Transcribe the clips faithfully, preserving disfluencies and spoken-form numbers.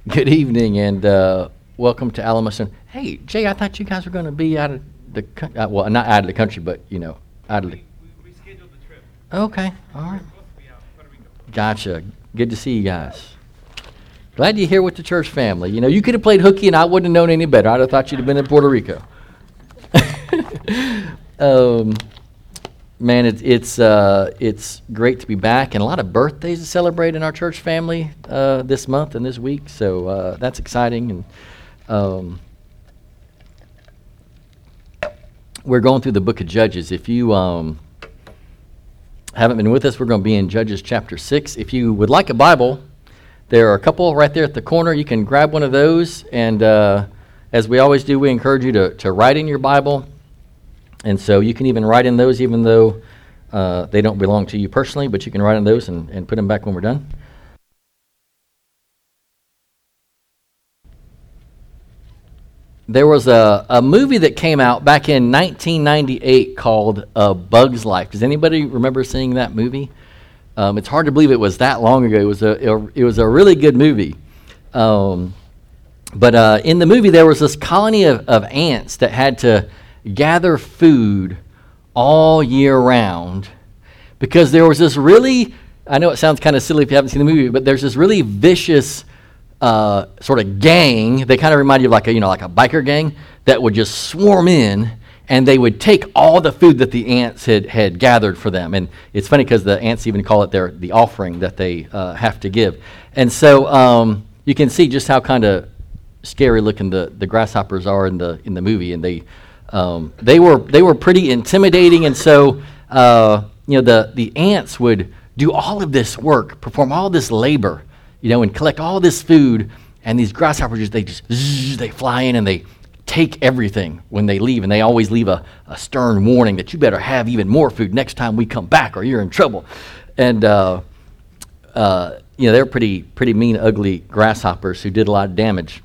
Good evening and uh, welcome to Alamo Center. Hey, Jay, I thought you guys were going to be out of the coun- uh, well, not out of the country, but you know, out of the. We scheduled the trip. Okay, all We were right. supposed to be out in Puerto Rico. Gotcha. Good to see you guys. Glad you're here with the church family. You know, you could have played hooky and I wouldn't have known any better. I'd have thought you'd have been in Puerto Rico. um, man, it's it's uh, it's great to be back, and a lot of birthdays to celebrate in our church family uh, this month and this week. So uh, that's exciting, and um, we're going through the book of Judges. If you um, haven't been with us, we're going to be in Judges chapter six. If you would like a Bible, there are a couple right there at the corner. You can grab one of those, and uh, as we always do, we encourage you to, to write in your Bible. And so you can even write in those even though uh, they don't belong to you personally, but you can write in those and, and put them back when we're done. There was a, a movie that came out back in nineteen ninety-eight called A Bug's Life. Does anybody remember seeing that movie? Um, it's hard to believe it was that long ago. It was a, it was a really good movie. Um, but uh, in the movie, there was this colony of, of ants that had to gather food all year round because there was this really, I know it sounds kind of silly if you haven't seen the movie, but there's this really vicious uh, sort of gang. They kind of remind you of like a, you know, like a biker gang that would just swarm in, and they would take all the food that the ants had, had gathered for them. And it's funny because the ants even call it their the offering that they uh, have to give. And so um, you can see just how kind of scary looking the, the grasshoppers are in the in the movie, and they um, they were they were pretty intimidating. And so uh, you know the the ants would do all of this work, perform all this labor, you know, and collect all this food. And these grasshoppers just they just zzz, they fly in and they take everything when they leave, and they always leave a, a stern warning that you better have even more food next time we come back or you're in trouble. And uh, uh, you know, they're pretty pretty mean, ugly grasshoppers who did a lot of damage.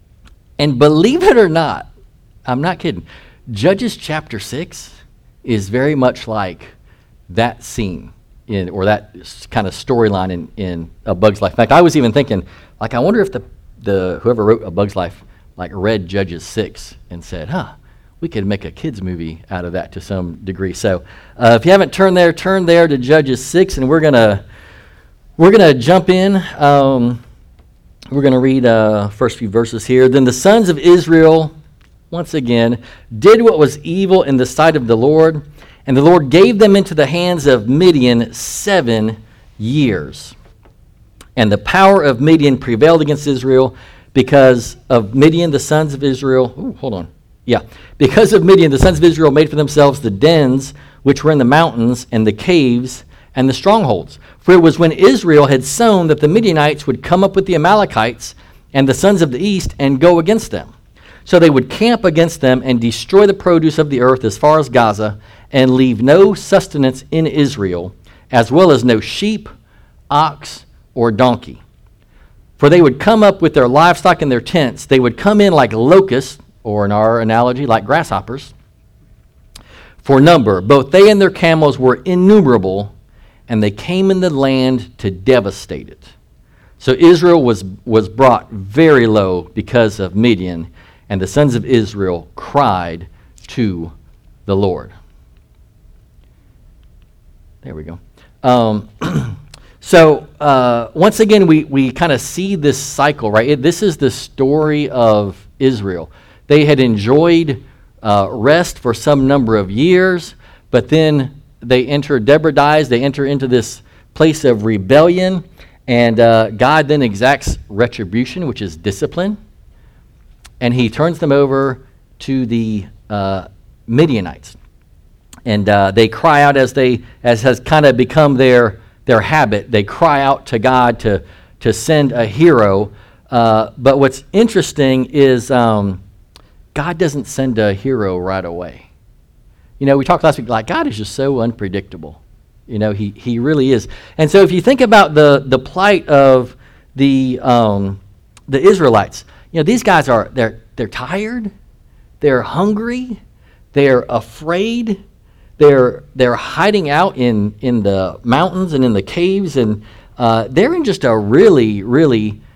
And believe it or not, I'm not kidding, Judges chapter six is very much like that scene in, or that kind of storyline in, in A Bug's Life. In fact, I was even thinking, like, I wonder if the, the whoever wrote A Bug's Life like read Judges six and said, huh, we could make a kids movie out of that to some degree. So uh, if you haven't turned there, turn there to Judges six, and we're gonna we're gonna jump in. Um, we're gonna read uh, first few verses here. Then the sons of Israel, once again, did what was evil in the sight of the Lord, and the Lord gave them into the hands of Midian seven years. And the power of Midian prevailed against Israel, because of Midian, the sons of Israel, ooh, hold on, yeah. Because of Midian, the sons of Israel made for themselves the dens which were in the mountains and the caves and the strongholds. For it was when Israel had sown that the Midianites would come up with the Amalekites and the sons of the east and go against them. So they would camp against them and destroy the produce of the earth as far as Gaza, and leave no sustenance in Israel, as well as no sheep, ox, or donkey. For they would come up with their livestock in their tents. They would come in like locusts, or in our analogy, like grasshoppers, for number. Both they and their camels were innumerable, and they came in the land to devastate it. So Israel was, was brought very low because of Midian, and the sons of Israel cried to the Lord. There we go. Um, So, uh, once again, we, we kind of see this cycle, right? It, this is the story of Israel. They had enjoyed uh, rest for some number of years, but then they enter, Deborah dies, they enter into this place of rebellion, and uh, God then exacts retribution, which is discipline, and he turns them over to the uh, Midianites. And uh, they cry out as they, as has kind of become their their habit. They cry out to God to, to send a hero. Uh, but what's interesting is um, God doesn't send a hero right away. You know, we talked last week, like, God is just so unpredictable. You know, he he really is. And so if you think about the the plight of the um, the Israelites, you know, these guys are, they're they're tired, they're hungry, they're afraid, They're they're hiding out in, in the mountains and in the caves, and uh, they're in just a really, really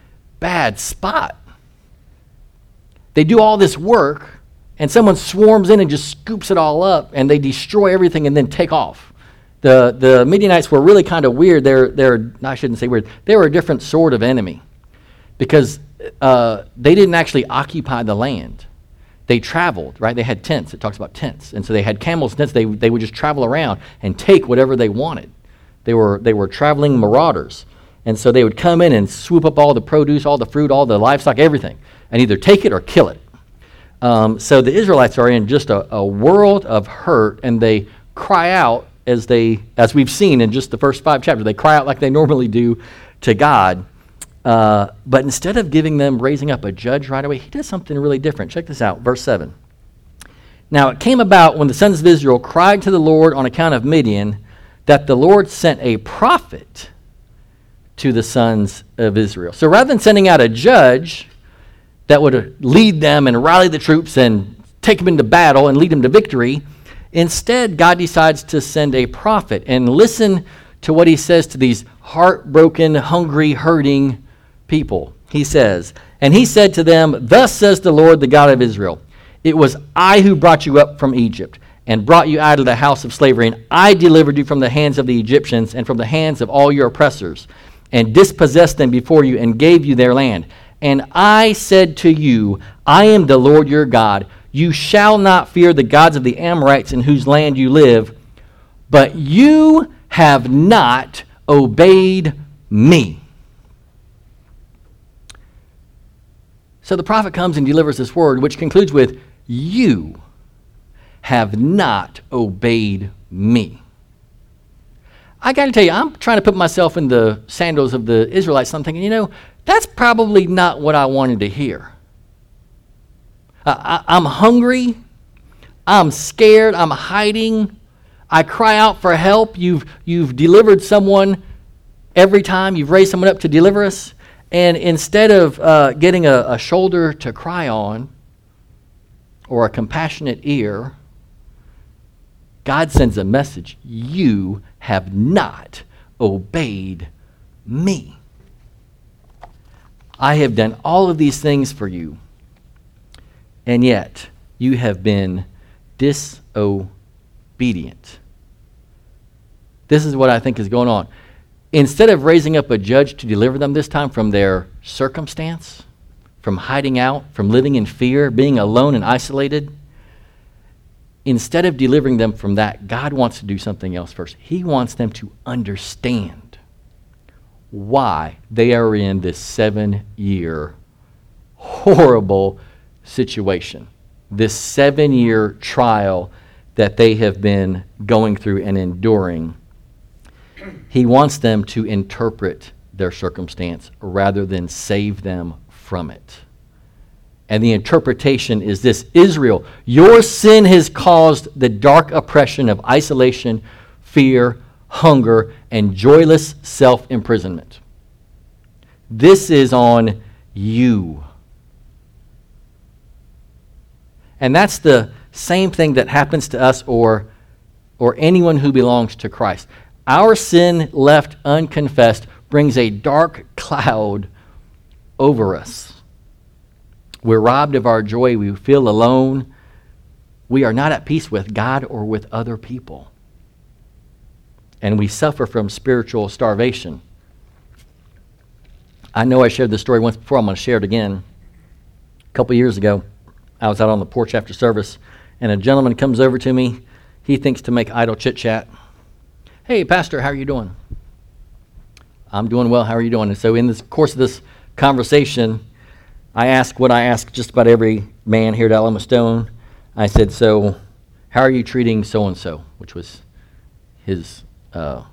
bad spot. They do all this work, and someone swarms in and just scoops it all up, and they destroy everything and then take off. The the Midianites were really kind of weird. They're, they're, I shouldn't say weird, they were a different sort of enemy because uh, they didn't actually occupy the land. They traveled, right? They had tents. It talks about tents. And so they had camels and tents. They, they would just travel around and take whatever they wanted. They were, they were traveling marauders. And so they would come in and swoop up all the produce, all the fruit, all the livestock, everything, and either take it or kill it. Um, so the Israelites are in just a, a world of hurt, and they cry out as they, as we've seen in just the first five chapters, they cry out like they normally do to God. Uh, but instead of giving them, raising up a judge right away, he does something really different. Check this out, verse seven. Now it came about when the sons of Israel cried to the Lord on account of Midian, that the Lord sent a prophet to the sons of Israel. So rather than sending out a judge that would lead them and rally the troops and take them into battle and lead them to victory, instead God decides to send a prophet. And listen to what he says to these heartbroken, hungry, hurting people. He says, and he said to them, thus says the Lord, the God of Israel, it was I who brought you up from Egypt and brought you out of the house of slavery, and I delivered you from the hands of the Egyptians and from the hands of all your oppressors, and dispossessed them before you and gave you their land. And I said to you, I am the Lord your God. You shall not fear the gods of the Amorites in whose land you live, but you have not obeyed me. So the prophet comes and delivers this word, which concludes with, you have not obeyed me. I got to tell you, I'm trying to put myself in the sandals of the Israelites. I'm thinking, you know, that's probably not what I wanted to hear. I, I, I'm hungry. I'm scared. I'm hiding. I cry out for help. You've, you've delivered someone every time. You've raised someone up to deliver us. And instead of uh, getting a, a shoulder to cry on or a compassionate ear, God sends a message. You have not obeyed me. I have done all of these things for you, and yet you have been disobedient. This is what I think is going on. Instead of raising up a judge to deliver them this time from their circumstance, from hiding out, from living in fear, being alone and isolated, instead of delivering them from that, God wants to do something else first. He wants them to understand why they are in this seven-year horrible situation, this seven-year trial that they have been going through and enduring. He wants them to interpret their circumstance rather than save them from it. And the interpretation is this: Israel, your sin has caused the dark oppression of isolation, fear, hunger, and joyless self-imprisonment. This is on you. And that's the same thing that happens to us or, or anyone who belongs to Christ. Our sin left unconfessed brings a dark cloud over us. We're robbed of our joy. We feel alone. We are not at peace with God or with other people. And we suffer from spiritual starvation. I know I shared this story once before. I'm going to share it again. A couple years ago, I was out on the porch after service, and a gentleman comes over to me. He thinks to make idle chit-chat. Hey, Pastor, how are you doing? I'm doing well. How are you doing? And so in the course of this conversation, I asked what I ask just about every man here at Alamo Stone. I said, so how are you treating so-and-so, which was his uh,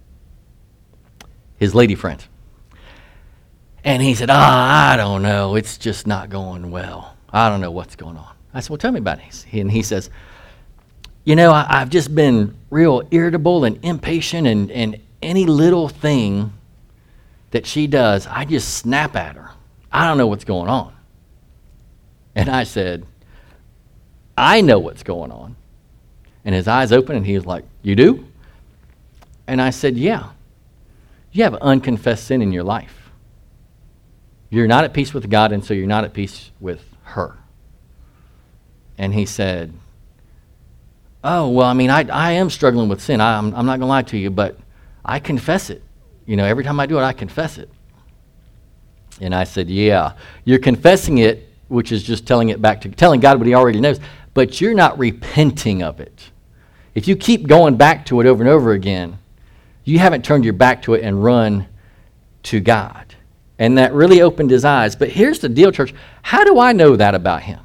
his lady friend. And he said, ah, I don't know. It's just not going well. I don't know what's going on. I said, well, tell me about it. And he says, you know, I, I've just been real irritable and impatient, and, and any little thing that she does, I just snap at her. I don't know what's going on. And I said, I know what's going on. And his eyes opened, and he was like, you do? And I said, yeah. You have unconfessed sin in your life. You're not at peace with God, and so you're not at peace with her. And he said, oh, well, I mean, I, I am struggling with sin. I, I'm, I'm not going to lie to you, but I confess it. You know, every time I do it, I confess it. And I said, yeah, you're confessing it, which is just telling it back to, telling God what he already knows, but you're not repenting of it. If you keep going back to it over and over again, you haven't turned your back to it and run to God. And that really opened his eyes. But here's the deal, church. How do I know that about him?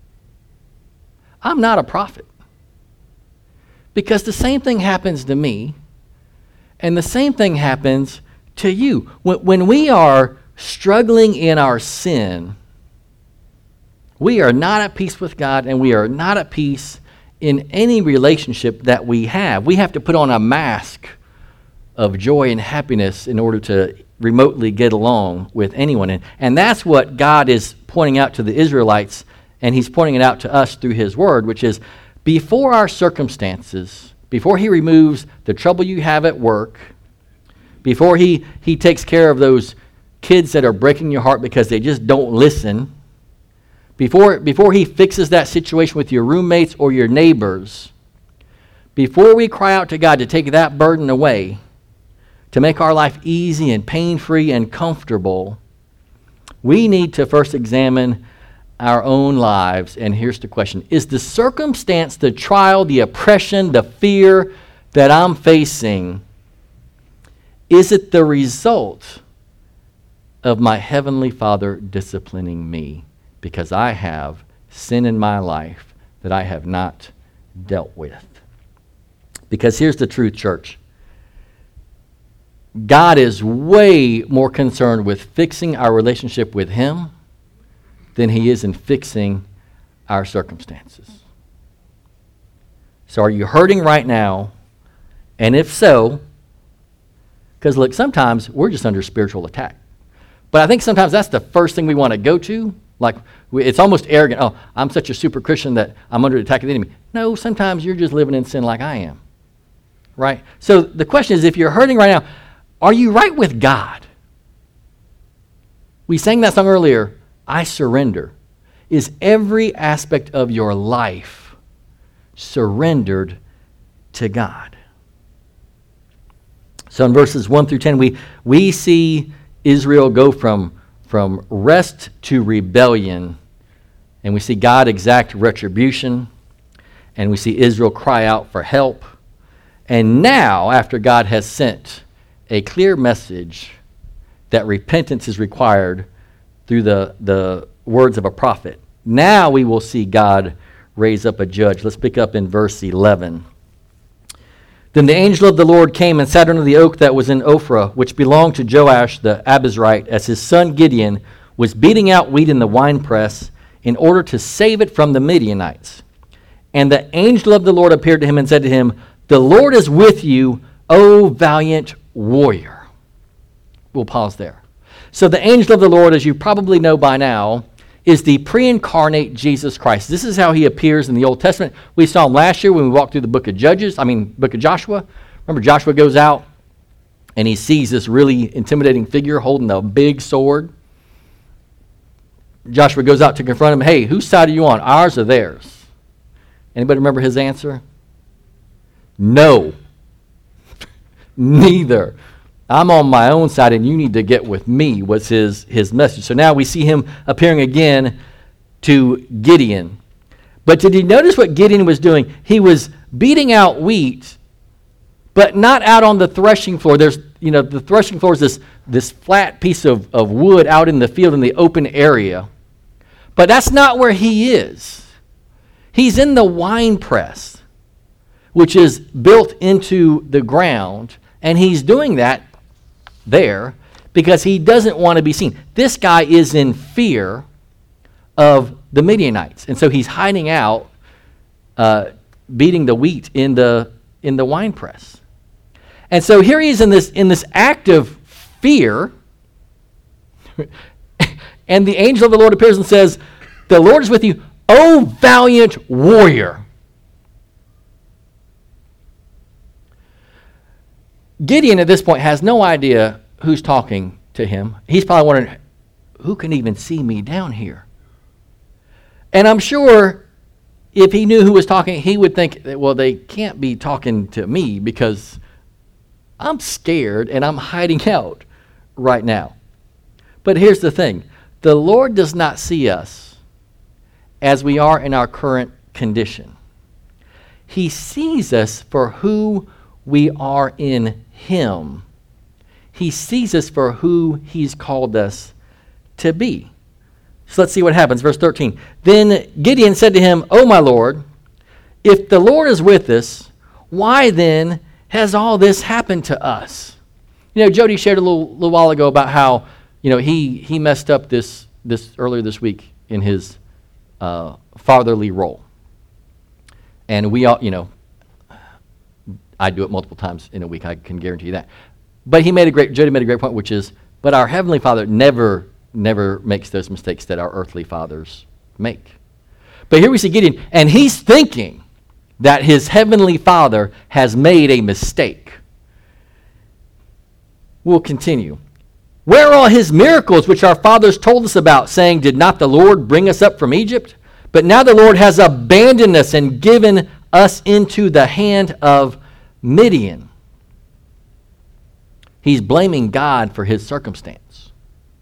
I'm not a prophet. Because the same thing happens to me, and the same thing happens to you. When, when we are struggling in our sin, we are not at peace with God, and we are not at peace in any relationship that we have. We have to put on a mask of joy and happiness in order to remotely get along with anyone. And, and that's what God is pointing out to the Israelites, and he's pointing it out to us through his word, which is before our circumstances, before he removes the trouble you have at work, before he, he takes care of those kids that are breaking your heart because they just don't listen, before, before he fixes that situation with your roommates or your neighbors, before we cry out to God to take that burden away, to make our life easy and pain-free and comfortable, we need to first examine our own lives. And here's the question. Is the circumstance, the trial, the oppression, the fear that I'm facing, is it the result of my Heavenly Father disciplining me because I have sin in my life that I have not dealt with? Because here's the truth, church. God is way more concerned with fixing our relationship with him than he is in fixing our circumstances. So are you hurting right now? And if so, because look, sometimes we're just under spiritual attack. But I think sometimes that's the first thing we want to go to. Like, we, it's almost arrogant. Oh, I'm such a super Christian that I'm under the attack of the enemy. No, sometimes you're just living in sin like I am. Right? So the question is, if you're hurting right now, are you right with God? We sang that song earlier, I surrender. Is every aspect of your life surrendered to God? So in verses one through ten, we, we see Israel go from, from rest to rebellion, and we see God exact retribution, and we see Israel cry out for help. And now, after God has sent a clear message that repentance is required through the, the words of a prophet, now we will see God raise up a judge. Let's pick up in verse eleven. Then the angel of the Lord came and sat under the oak that was in Ophrah, which belonged to Joash the Abiezrite, as his son Gideon was beating out wheat in the winepress in order to save it from the Midianites. And the angel of the Lord appeared to him and said to him, "The Lord is with you, O valiant warrior." We'll pause there. So the angel of the Lord, as you probably know by now, is the pre-incarnate Jesus Christ. This is how he appears in the Old Testament. We saw him last year when we walked through the book of Judges, I mean, book of Joshua. Remember, Joshua goes out and he sees this really intimidating figure holding a big sword. Joshua goes out to confront him. Hey, whose side are you on, ours or theirs? Anybody remember his answer? No. Neither. I'm on my own side and you need to get with me, was his, his message. So now we see him appearing again to Gideon. But did you notice what Gideon was doing? He was beating out wheat, but not out on the threshing floor. There's, you know, the threshing floor is this, this flat piece of, of wood out in the field in the open area. But that's not where he is. He's in the wine press, which is built into the ground, and he's doing that there because he doesn't want to be seen. This guy is in fear of the Midianites, and so he's hiding out, uh, beating the wheat in the in the wine press. And so here he is in this in this act of fear, and the angel of the Lord appears and says, "The Lord is with you, O valiant warrior." Gideon at this point has no idea who's talking to him. He's probably wondering, who can even see me down here? And I'm sure if he knew who was talking, he would think, well, they can't be talking to me because I'm scared and I'm hiding out right now. But here's the thing. The Lord does not see us as we are in our current condition. He sees us for who we are in him. He sees us for who he's called us to be. So let's see what happens. Verse thirteen. Then Gideon said to him, "O my Lord, if the Lord is with us, why then has all this happened to us?" You know, Jody shared a little, little while ago about how, you know, he he messed up this this earlier this week in his uh, fatherly role. And we all, you know, I do it multiple times in a week, I can guarantee you that. But he made a great, Jody made a great point, which is, but our Heavenly Father never, never makes those mistakes that our earthly fathers make. But here we see Gideon, and he's thinking that his Heavenly Father has made a mistake. We'll continue. Where are all his miracles which our fathers told us about, saying, did not the Lord bring us up from Egypt? But now the Lord has abandoned us and given us into the hand of Midian. He's blaming God for his circumstance.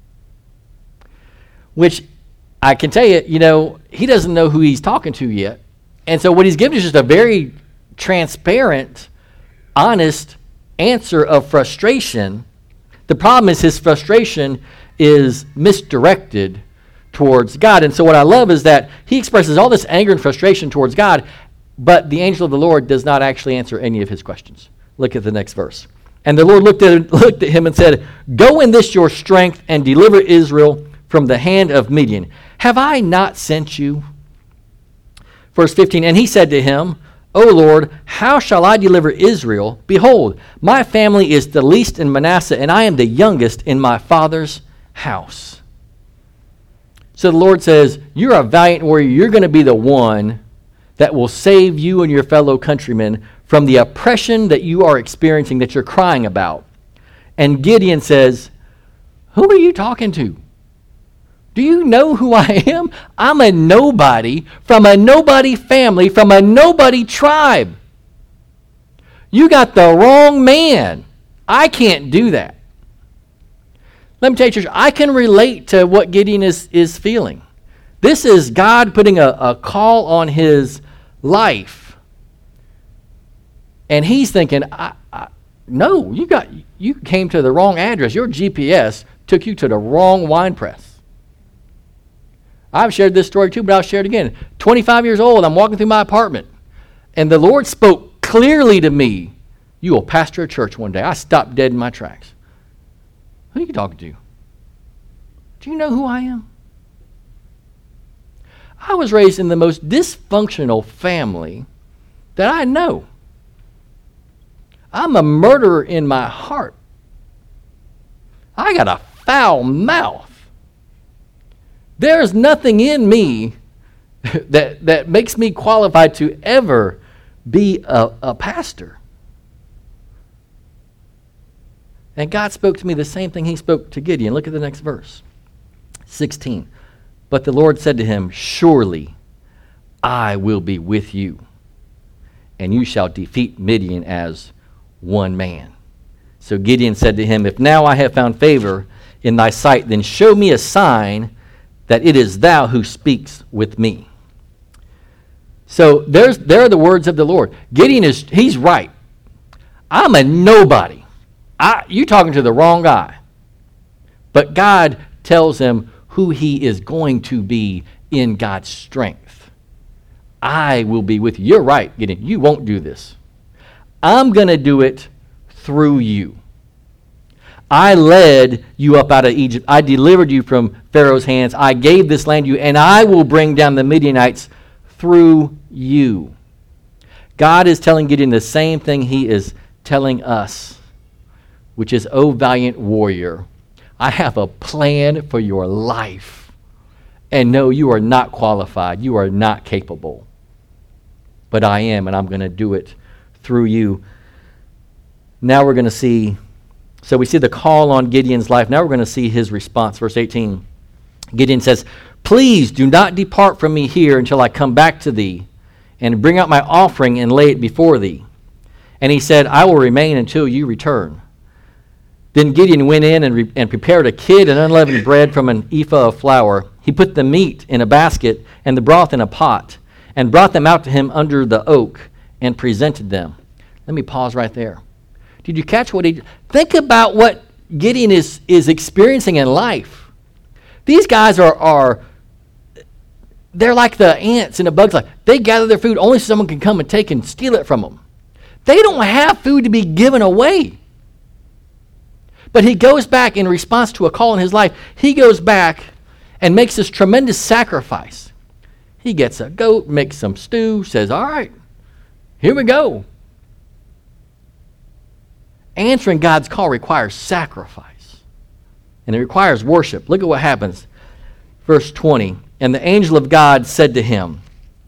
Which I can tell you, you know, he doesn't know who he's talking to yet. And so what he's given is just a very transparent, honest answer of frustration. The problem is his frustration is misdirected towards God. And so what I love is that he expresses all this anger and frustration towards God, but the angel of the Lord does not actually answer any of his questions. Look at the next verse. And the Lord looked at, looked at him and said, "Go in this your strength and deliver Israel from the hand of Midian. Have I not sent you?" Verse fifteen, and he said to him, "O Lord, how shall I deliver Israel? Behold, my family is the least in Manasseh, and I am the youngest in my father's house." So the Lord says, you're a valiant warrior. You're going to be the one that will save you and your fellow countrymen from the oppression that you are experiencing, that you're crying about. And Gideon says, who are you talking to? Do you know who I am? I'm a nobody from a nobody family, from a nobody tribe. You got the wrong man. I can't do that. Let me tell you, church, I can relate to what Gideon is, is feeling. This is God putting a, a call on his life. And he's thinking, I, I, no, you got you came to the wrong address. Your G P S took you to the wrong wine press. I've shared this story too, but I'll share it again. twenty-five years old, I'm walking through my apartment, and the Lord spoke clearly to me, you will pastor a church one day. I stopped dead in my tracks. Who are you talking to? Do you know who I am? I was raised in the most dysfunctional family that I know. I'm a murderer in my heart. I got a foul mouth. There's nothing in me that, that makes me qualified to ever be a, a pastor. And God spoke to me the same thing he spoke to Gideon. Look at the next verse. sixteen. But the Lord said to him, surely I will be with you, and you shall defeat Midian as one man. So Gideon said to him, if now I have found favor in thy sight, then show me a sign that it is thou who speaks with me. So there's there are the words of the Lord. Gideon is, he's right. I'm a nobody. I, you're talking to the wrong guy. But God tells him who he is going to be in God's strength. I will be with you. You're right, Gideon. You won't do this. I'm going to do it through you. I led you up out of Egypt. I delivered you from Pharaoh's hands. I gave this land to you, and I will bring down the Midianites through you. God is telling Gideon the same thing he is telling us, which is, O valiant warrior, I have a plan for your life. And no, you are not qualified. You are not capable. But I am, and I'm going to do it through you. Now we're going to see, so we see the call on Gideon's life. Now we're going to see his response. Verse eighteen. Gideon says, "Please do not depart from me here until I come back to thee and bring out my offering and lay it before thee." And he said, "I will remain until you return." Then Gideon went in and, re- and prepared a kid and unleavened bread from an ephah of flour. He put the meat in a basket and the broth in a pot and brought them out to him under the oak and presented them. Let me pause right there. Did you catch what he... Think about what Gideon is, is experiencing in life. These guys are, are... They're like the ants in a bug's life. They gather their food only so someone can come and take and steal it from them. They don't have food to be given away. But he goes back in response to a call in his life. He goes back and makes this tremendous sacrifice. He gets a goat, makes some stew, says, "All right, here we go." Answering God's call requires sacrifice. And it requires worship. Look at what happens. Verse twenty, "And the angel of God said to him,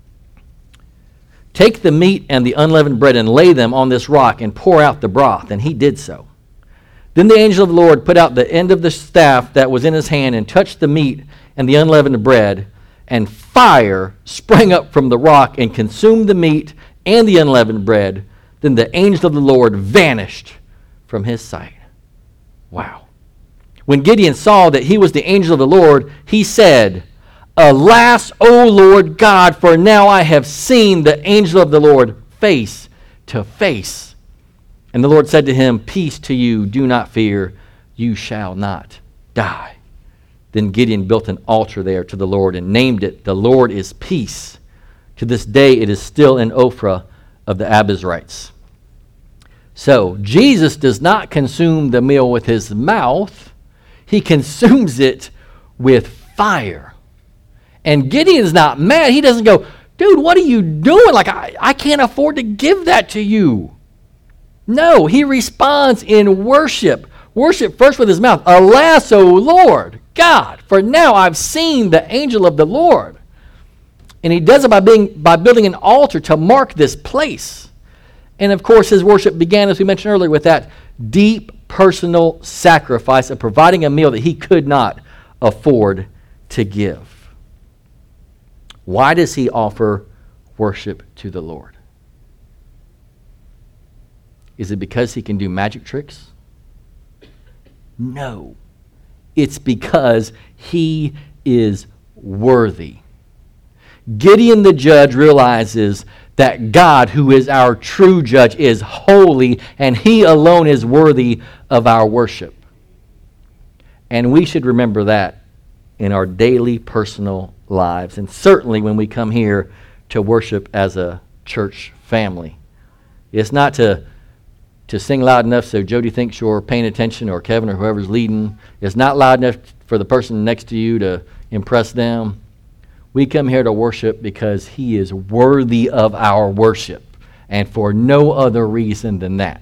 Take the meat and the unleavened bread and lay them on this rock and pour out the broth." And he did so. Then the angel of the Lord put out the end of the staff that was in his hand and touched the meat and the unleavened bread, and fire sprang up from the rock and consumed the meat and the unleavened bread. Then the angel of the Lord vanished from his sight. Wow. When Gideon saw that he was the angel of the Lord, he said, "Alas, O Lord God, for now I have seen the angel of the Lord face to face." And the Lord said to him, "Peace to you, do not fear, you shall not die." Then Gideon built an altar there to the Lord and named it, "The Lord is Peace." To this day it is still in Ophrah of the Abiezrites. So Jesus does not consume the meal with his mouth. He consumes it with fire. And Gideon's not mad. He doesn't go, "Dude, what are you doing? Like, I, I can't afford to give that to you." No, he responds in worship. Worship first with his mouth. "Alas, O Lord God, for now I've seen the angel of the Lord." And he does it by being by building an altar to mark this place. And of course, his worship began, as we mentioned earlier, with that deep personal sacrifice of providing a meal that he could not afford to give. Why does he offer worship to the Lord? Is it because he can do magic tricks? No. It's because he is worthy. Gideon the judge realizes that God, who is our true judge, is holy, and he alone is worthy of our worship. And we should remember that in our daily personal lives, and certainly when we come here to worship as a church family. It's not to to sing loud enough so Jody thinks you're paying attention, or Kevin or whoever's leading. It's not loud enough for the person next to you to impress them. We come here to worship because he is worthy of our worship, and for no other reason than that.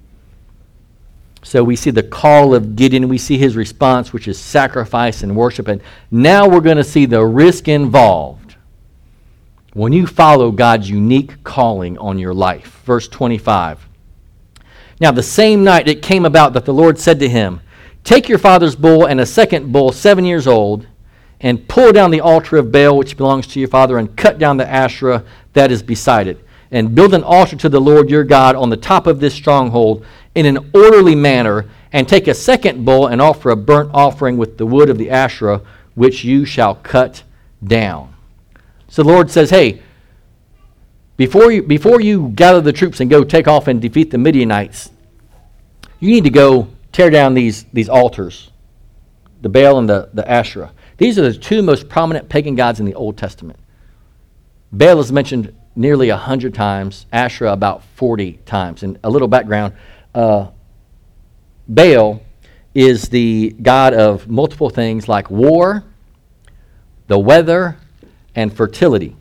So we see the call of Gideon. We see his response, which is sacrifice and worship. And now we're going to see the risk involved when you follow God's unique calling on your life. Verse twenty-five. "Now the same night it came about that the Lord said to him, Take your father's bull and a second bull, seven years old, and pull down the altar of Baal which belongs to your father, and cut down the Asherah that is beside it, and build an altar to the Lord your God on the top of this stronghold in an orderly manner, and take a second bull and offer a burnt offering with the wood of the Asherah which you shall cut down." So the Lord says, hey, Before you, before you gather the troops and go take off and defeat the Midianites, you need to go tear down these, these altars, the Baal and the, the Asherah. These are the two most prominent pagan gods in the Old Testament. Baal is mentioned nearly one hundred times, Asherah about forty times. And a little background, uh, Baal is the god of multiple things like war, the weather, and fertility.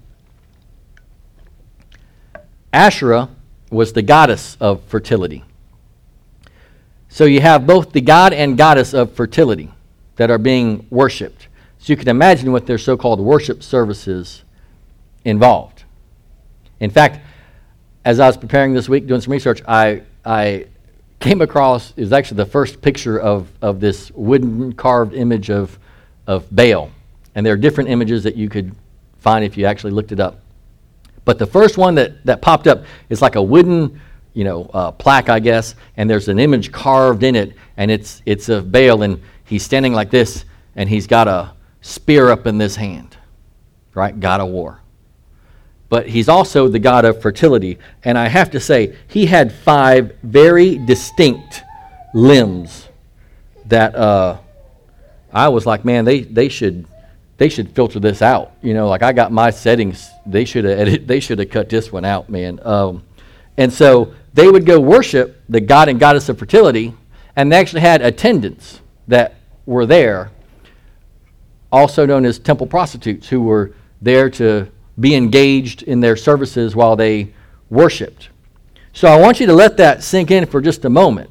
Asherah was the goddess of fertility. So you have both the god and goddess of fertility that are being worshipped. So you can imagine what their so-called worship services involved. In fact, as I was preparing this week, doing some research, I I came across, it was actually the first picture of, of this wooden carved image of, of Baal. And there are different images that you could find if you actually looked it up. But the first one that, that popped up is like a wooden, you know, uh, plaque, I guess, and there's an image carved in it, and it's it's of Baal, and he's standing like this, and he's got a spear up in this hand, right? God of war. But he's also the god of fertility, and I have to say, he had five very distinct limbs that uh, I was like, man, they they should they should filter this out. You know, like I got my settings, they should have edit, they should have cut this one out, man. Um, and so they would go worship the god and goddess of fertility, and they actually had attendants that were there, also known as temple prostitutes, who were there to be engaged in their services while they worshiped. So I want you to let that sink in for just a moment.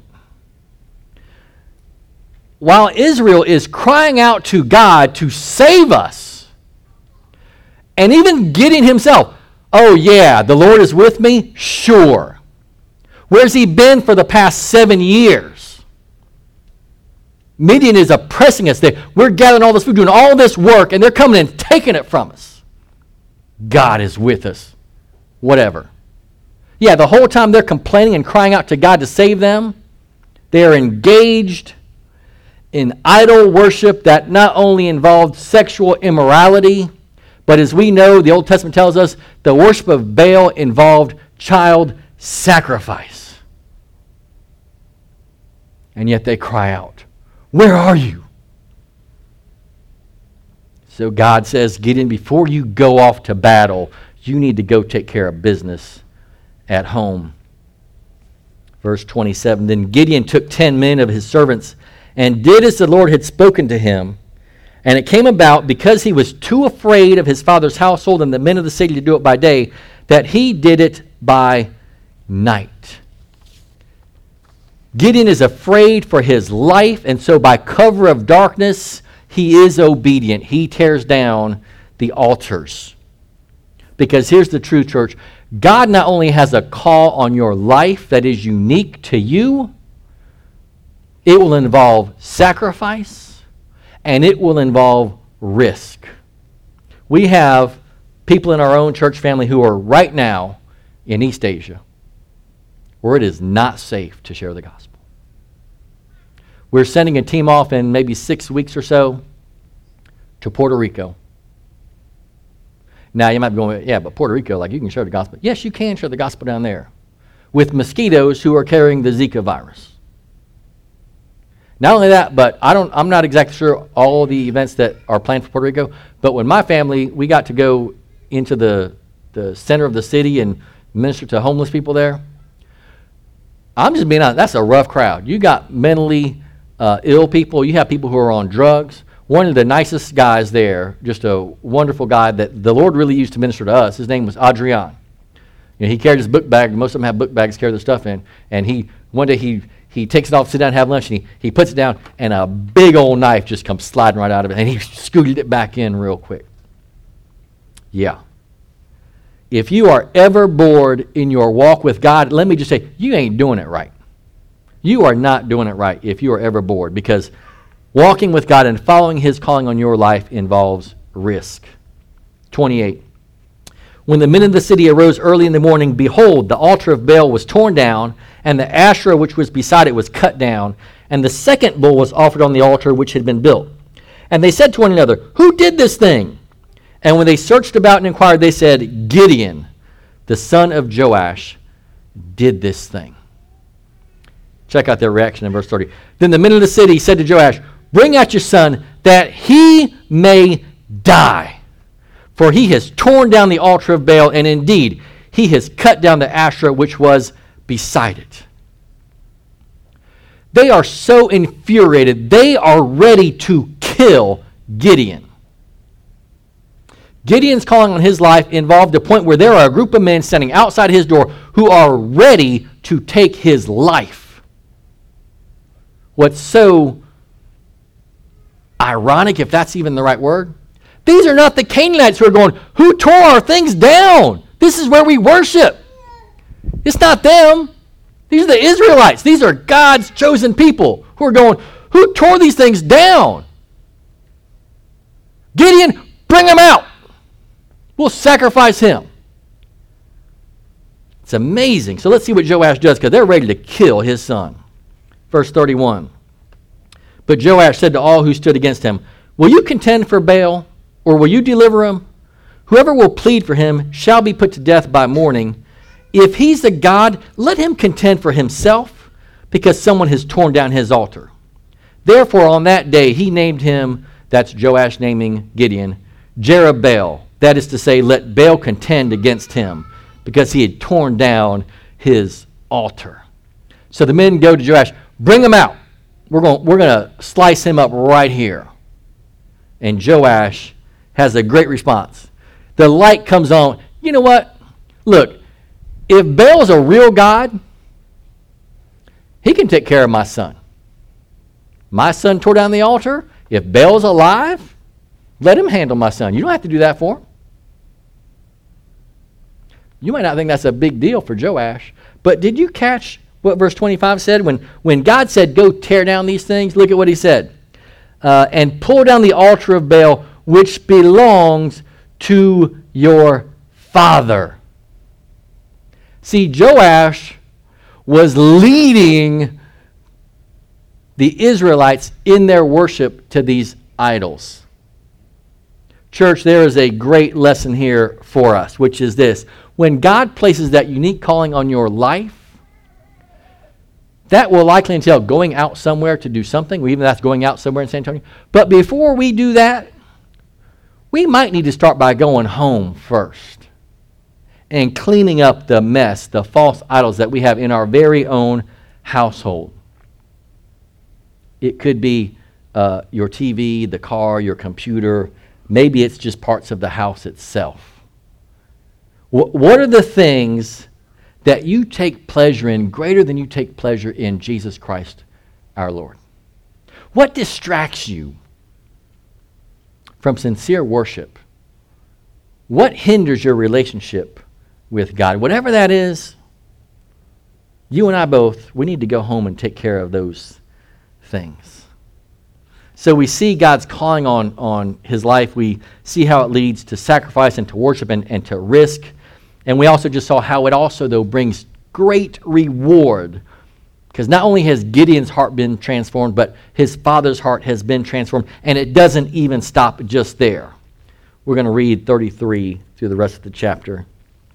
While Israel is crying out to God to save us, and even Gideon himself, oh yeah, the Lord is with me? Sure. Where's he been for the past seven years? Midian is oppressing us. They, we're gathering all this food, doing all this work, and they're coming and taking it from us. God is with us. Whatever. Yeah, the whole time they're complaining and crying out to God to save them, they are engaged in idol worship that not only involved sexual immorality, but as we know, the Old Testament tells us, the worship of Baal involved child sacrifice. And yet they cry out, where are you? So God says, Gideon, before you go off to battle, you need to go take care of business at home. Verse twenty-seven, then Gideon took ten men of his servants and did as the Lord had spoken to him. And it came about, because he was too afraid of his father's household and the men of the city to do it by day, that he did it by night. Gideon is afraid for his life, and so by cover of darkness, he is obedient. He tears down the altars. Because here's the true church. God not only has a call on your life that is unique to you, it will involve sacrifice, and it will involve risk. We have people in our own church family who are right now in East Asia, where it is not safe to share the gospel. We're sending a team off in maybe six weeks or so to Puerto Rico. Now, you might be going, yeah, but Puerto Rico, like, you can share the gospel. Yes, you can share the gospel down there with mosquitoes who are carrying the Zika virus. Not only that, but I don't, I'm not exactly sure all the events that are planned for Puerto Rico, but when my family, we got to go into the, the center of the city and minister to homeless people there. I'm just being honest, that's a rough crowd. You got mentally uh, ill people. You have people who are on drugs. One of the nicest guys there, just a wonderful guy that the Lord really used to minister to us, his name was Adrian. You know, he carried his book bag. Most of them have book bags to carry their stuff in. And he one day he he takes it off, sit down, have lunch, and he, he puts it down, and a big old knife just comes sliding right out of it, and he scooted it back in real quick. Yeah. If you are ever bored in your walk with God, let me just say, you ain't doing it right. You are not doing it right if you are ever bored, because walking with God and following His calling on your life involves risk. twenty-eight. When the men of the city arose early in the morning, behold, the altar of Baal was torn down, and the Asherah which was beside it was cut down, and the second bull was offered on the altar which had been built. And they said to one another, who did this thing? And when they searched about and inquired, they said, Gideon, the son of Joash, did this thing. Check out their reaction in verse thirty. Then the men of the city said to Joash, bring out your son, that he may die. For he has torn down the altar of Baal, and indeed, he has cut down the Asherah which was beside it. They are so infuriated, they are ready to kill Gideon. Gideon's calling on his life involved a point where there are a group of men standing outside his door who are ready to take his life. What's so ironic, if that's even the right word, these are not the Canaanites who are going, who tore our things down? This is where we worship. It's not them. These are the Israelites. These are God's chosen people who are going, who tore these things down? Gideon, bring him out. We'll sacrifice him. It's amazing. So let's see what Joash does, because they're ready to kill his son. Verse thirty-one. But Joash said to all who stood against him, will you contend for Baal, or will you deliver him? Whoever will plead for him shall be put to death by morning. If he's a god, let him contend for himself, because someone has torn down his altar. Therefore on that day he named him, that's Joash naming Gideon, Jerubbaal. That is to say, let Baal contend against him, because he had torn down his altar. So the men go to Joash, bring him out. We're going we're going to slice him up right here. And Joash has a great response. The light comes on. You know what? Look, if Baal's a real God, he can take care of my son. My son tore down the altar. If Baal's alive, let him handle my son. You don't have to do that for him. You might not think that's a big deal for Joash, but did you catch what verse twenty-five said? When, when God said, go tear down these things, look at what he said. Uh, and pull down the altar of Baal, which belongs to your father. See, Joash was leading the Israelites in their worship to these idols. Church, there is a great lesson here for us, which is this. When God places that unique calling on your life, that will likely entail going out somewhere to do something. Even that's going out somewhere in San Antonio. But before we do that, we might need to start by going home first and cleaning up the mess, the false idols that we have in our very own household. It could be uh, your T V, the car, your computer. Maybe it's just parts of the house itself. W- what are the things that you take pleasure in greater than you take pleasure in Jesus Christ our Lord? What distracts you from sincere worship? What hinders your relationship with God? Whatever that is, you and I both, we need to go home and take care of those things. So we see God's calling on, on his life. We see how it leads to sacrifice and to worship and, and to risk. And we also just saw how it also, though, brings great reward. Because not only has Gideon's heart been transformed, but his father's heart has been transformed. And it doesn't even stop just there. We're going to read thirty-three through the rest of the chapter.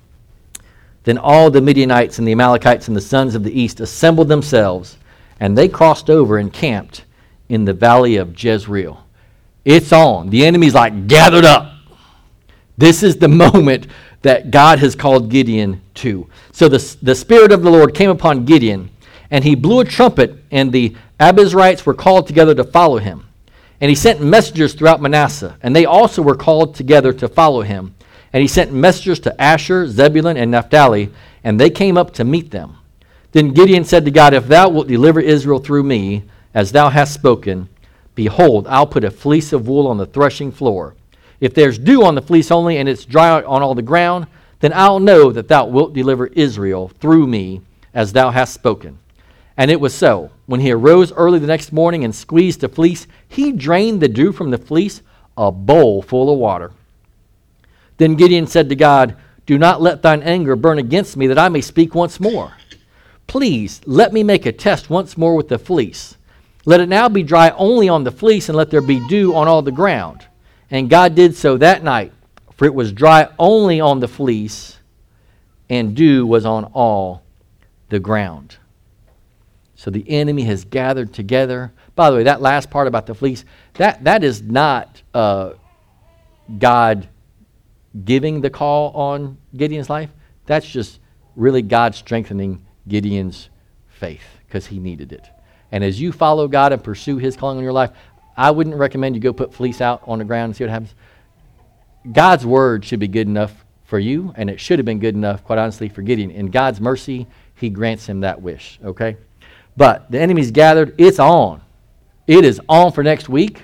Then all the Midianites and the Amalekites and the sons of the east assembled themselves, and they crossed over and camped in the valley of Jezreel. It's on. The enemy's like gathered up. This is the moment that God has called Gideon to. So the, the Spirit of the Lord came upon Gideon, and he blew a trumpet, and the Abiezrites were called together to follow him. And he sent messengers throughout Manasseh, and they also were called together to follow him. And he sent messengers to Asher, Zebulun, and Naphtali, and they came up to meet them. Then Gideon said to God, if thou wilt deliver Israel through me, as thou hast spoken, behold, I'll put a fleece of wool on the threshing floor. If there's dew on the fleece only, and it's dry on all the ground, then I'll know that thou wilt deliver Israel through me, as thou hast spoken. And it was so. When he arose early the next morning and squeezed the fleece, he drained the dew from the fleece, a bowl full of water. Then Gideon said to God, do not let thine anger burn against me, that I may speak once more. Please, let me make a test once more with the fleece. Let it now be dry only on the fleece, and let there be dew on all the ground. And God did so that night, for it was dry only on the fleece, and dew was on all the ground. So the enemy has gathered together. By the way, that last part about the fleece, that, that is not uh, God giving the call on Gideon's life. That's just really God strengthening Gideon's faith, because he needed it. And as you follow God and pursue his calling on your life, I wouldn't recommend you go put fleece out on the ground and see what happens. God's word should be good enough for you, and it should have been good enough, quite honestly, for Gideon. In God's mercy, he grants him that wish, okay? But the enemy's gathered. It's on. It is on for next week.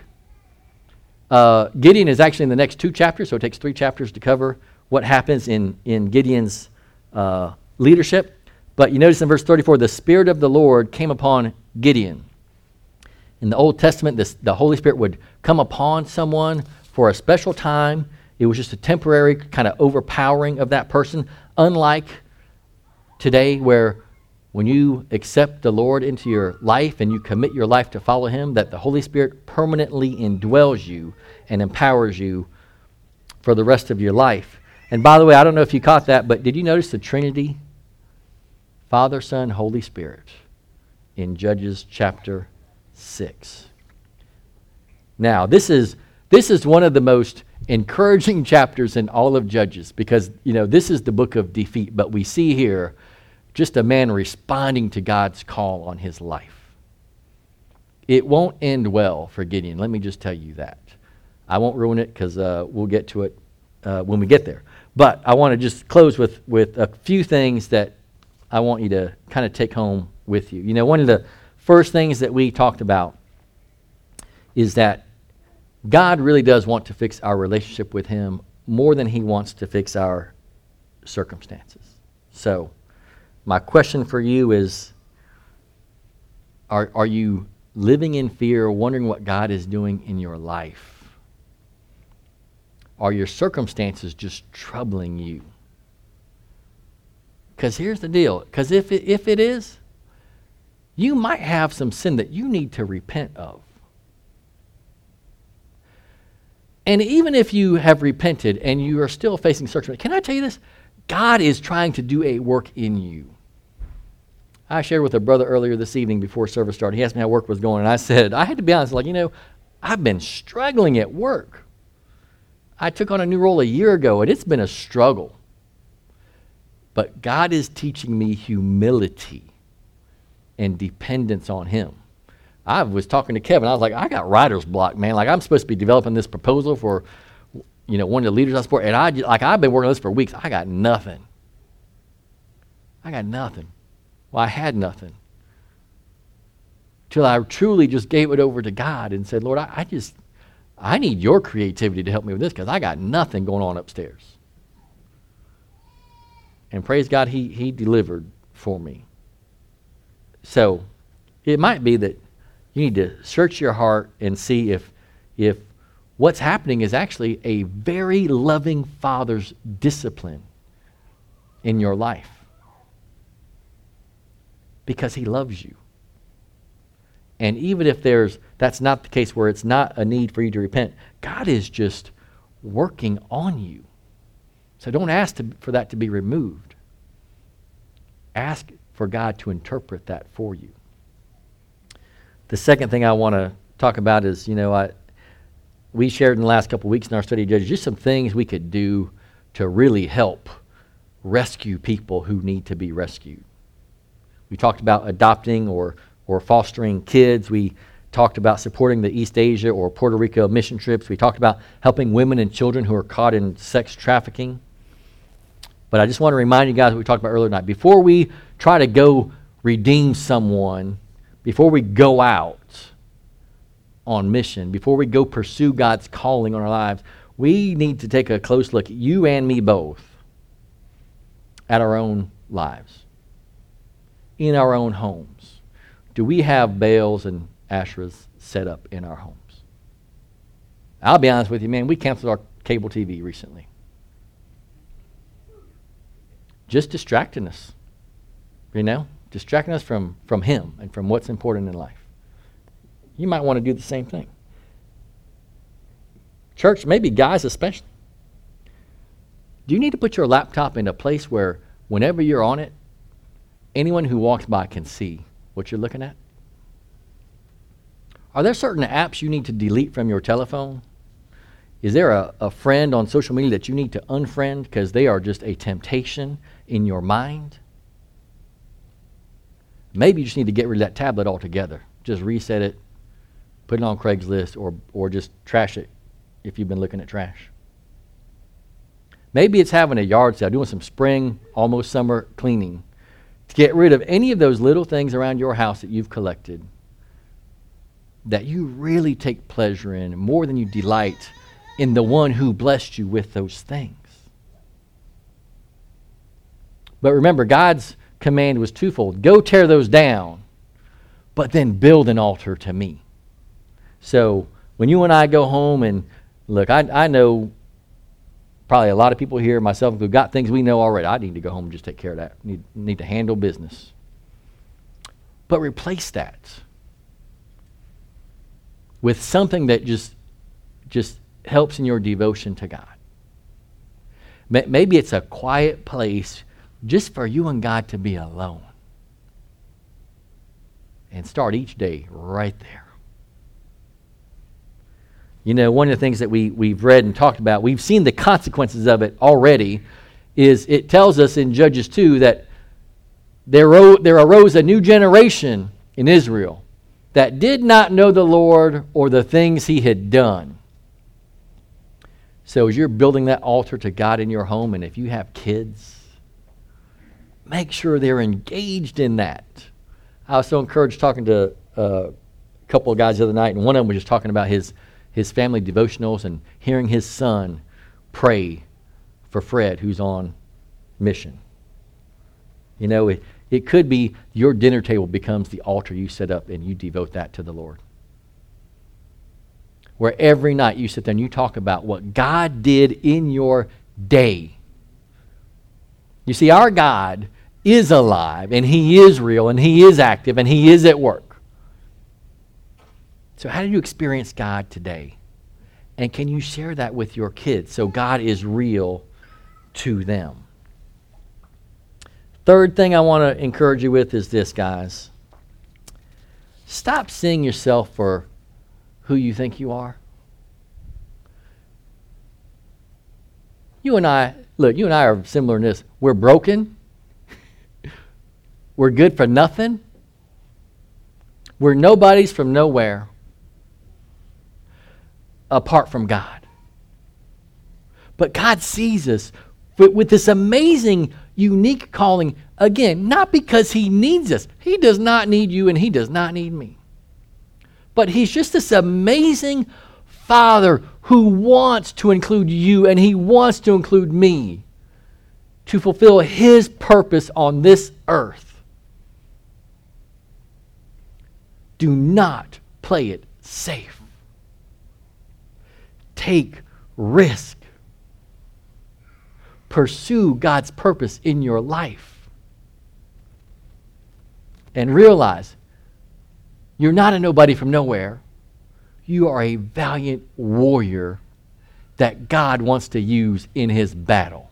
Uh, Gideon is actually in the next two chapters, so it takes three chapters to cover what happens in, in Gideon's uh, leadership. But you notice in verse thirty-four, the Spirit of the Lord came upon Gideon. In the Old Testament, this, the Holy Spirit would come upon someone for a special time. It was just a temporary kind of overpowering of that person, unlike today where when you accept the Lord into your life and you commit your life to follow him, that the Holy Spirit permanently indwells you and empowers you for the rest of your life. And by the way, I don't know if you caught that, but did you notice the Trinity? Father, Son, Holy Spirit in Judges chapter six. Now, this is this is one of the most encouraging chapters in all of Judges because, you know, this is the book of defeat, but we see here just a man responding to God's call on his life. It won't end well for Gideon. Let me just tell you that. I won't ruin it because uh, we'll get to it uh, when we get there. But I want to just close with, with a few things that I want you to kind of take home with you. You know, one of the first things that we talked about is that God really does want to fix our relationship with him more than he wants to fix our circumstances. So, my question for you is, are, are you living in fear, wondering what God is doing in your life? Are your circumstances just troubling you? Because here's the deal. Because if it, if it is, you might have some sin that you need to repent of. And even if you have repented and you are still facing circumstances, can I tell you this? God is trying to do a work in you. I shared with a brother earlier this evening before service started. He asked me how work was going, and I said, I had to be honest, like, you know, I've been struggling at work. I took on a new role a year ago, and it's been a struggle. But God is teaching me humility and dependence on him. I was talking to Kevin. I was like, I got writer's block, man. Like, I'm supposed to be developing this proposal for, you know, one of the leaders I support, and I, like, I've been working on this for weeks. I got nothing. I got nothing. Well, I had nothing. Till I truly just gave it over to God and said, Lord, I, I just, I need your creativity to help me with this because I got nothing going on upstairs. And praise God, he, he delivered for me. So it might be that you need to search your heart and see if, if what's happening is actually a very loving Father's discipline in your life. Because he loves you. And even if there's that's not the case where it's not a need for you to repent, God is just working on you. So don't ask to, for that to be removed. Ask for God to interpret that for you. The second thing I want to talk about is, you know, I we shared in the last couple of weeks in our study of Judges just some things we could do to really help rescue people who need to be rescued. We talked about adopting or, or fostering kids. We talked about supporting the East Asia or Puerto Rico mission trips. We talked about helping women and children who are caught in sex trafficking. But I just want to remind you guys what we talked about earlier tonight. Before we try to go redeem someone, before we go out on mission, before we go pursue God's calling on our lives, we need to take a close look, you and me both, at our own lives. In our own homes. Do we have Baals and Asherahs set up in our homes? I'll be honest with you, man, we canceled our cable T V recently. Just distracting us. You know? Distracting us from, from him and from what's important in life. You might want to do the same thing. Church, maybe guys especially. Do you need to put your laptop in a place where whenever you're on it, anyone who walks by can see what you're looking at? Are there certain apps you need to delete from your telephone? Is there a, a friend on social media that you need to unfriend because they are just a temptation in your mind? Maybe you just need to get rid of that tablet altogether. Just reset it, put it on Craigslist, or, or just trash it if you've been looking at trash. Maybe it's having a yard sale, doing some spring, almost summer cleaning, to get rid of any of those little things around your house that you've collected that you really take pleasure in more than you delight in the one who blessed you with those things. But remember, God's command was twofold. Go tear those down, but then build an altar to me. So when you and I go home and Look, I, I know probably a lot of people here, myself, who've got things we know already. I need to go home and just take care of that. Need, need to handle business. But replace that with something that just, just helps in your devotion to God. Maybe it's a quiet place just for you and God to be alone. And start each day right there. You know, one of the things that we, we've read and talked about, we've seen the consequences of it already, is it tells us in Judges two that there, ro- there arose a new generation in Israel that did not know the Lord or the things he had done. So as you're building that altar to God in your home, and if you have kids, make sure they're engaged in that. I was so encouraged talking to uh, a couple of guys the other night, and one of them was just talking about his his family devotionals and hearing his son pray for Fred, who's on mission. You know, it, it could be your dinner table becomes the altar you set up and you devote that to the Lord. Where every night you sit there and you talk about what God did in your day. You see, our God is alive and he is real and he is active and he is at work. So how do you experience God today? And can you share that with your kids so God is real to them? Third thing I want to encourage you with is this, guys. Stop seeing yourself for who you think you are. You and I, look, you and I are similar in this. We're broken. We're good for nothing. We're nobodies from nowhere apart from God. But God sees us with, with this amazing, unique calling, again, not because he needs us. He does not need you and he does not need me. But he's just this amazing Father who wants to include you and he wants to include me to fulfill his purpose on this earth. Do not play it safe. Take risk. Pursue God's purpose in your life. And realize you're not a nobody from nowhere. You are a valiant warrior that God wants to use in his battle.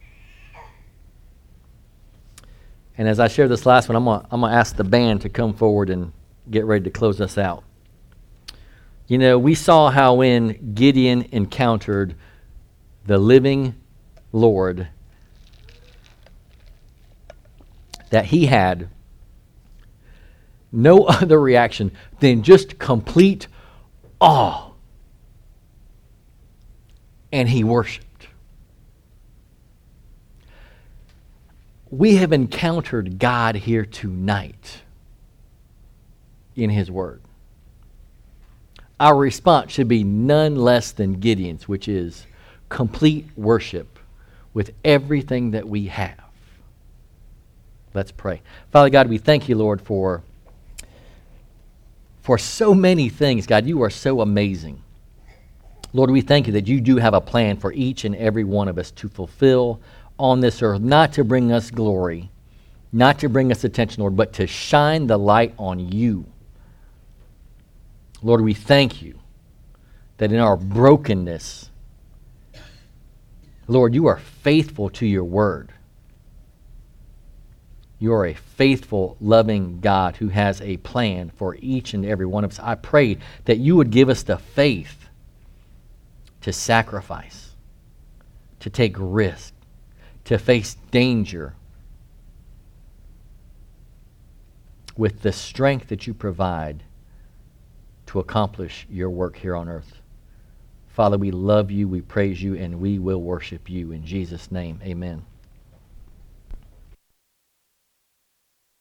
And as I share this last one, I'm going I'm to ask the band to come forward and get ready to close us out. You know, we saw how when Gideon encountered the living Lord, that he had no other reaction than just complete awe. And he worshiped. We have encountered God here tonight in his word. Our response should be none less than Gideon's, which is complete worship with everything that we have. Let's pray. Father God, we thank you, Lord, for, for so many things. God, you are so amazing. Lord, we thank you that you do have a plan for each and every one of us to fulfill on this earth, not to bring us glory, not to bring us attention, Lord, but to shine the light on you. Lord, we thank you that in our brokenness, Lord, you are faithful to your word. You are a faithful, loving God who has a plan for each and every one of us. I pray that you would give us the faith to sacrifice, to take risk, to face danger with the strength that you provide to accomplish your work here on earth. Father, we love you, we praise you, and we will worship you. In Jesus' name, amen.